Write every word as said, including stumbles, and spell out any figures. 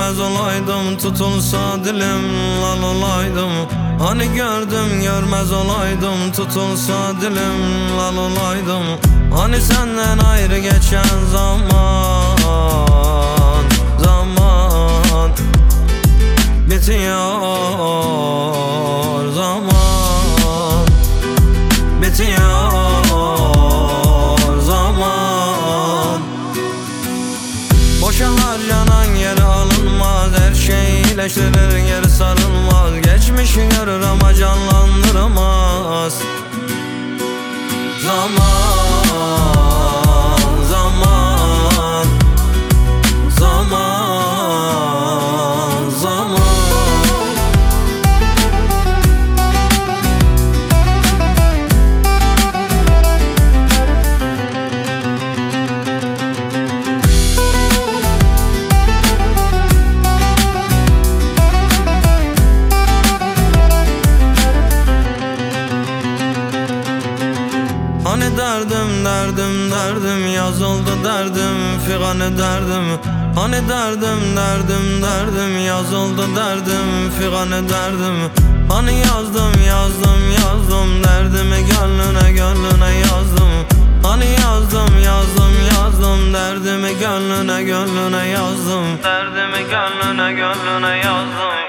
görmez olaydım, tutulsa dilim lal olaydım. Hani gördüm görmez olaydım, tutulsa dilim lal olaydım. Hani senden ayrı geçen zaman, zaman bitiyor, zaman bitiyor, zaman. Boşa harcanan yere alınmaz, her şey iyileştirir geri sarılmaz. Geçmişi görür ama canlandıramaz. Zaman, zaman, zaman, zaman. Hani derdim, derdim, derdim yazıldı derdim, figan ederdim. Hani derdim, derdim, derdim yazıldı derdim, figan ederdim. Hani yazdım, yazdım, yazdım derdimi gönlüne, gönlüne yazdım. Hani yazdım, yazdım, yazdım derdimi gönlüne, gönlüne yazdım. Derdimi gönlüne, gönlüne yazdım.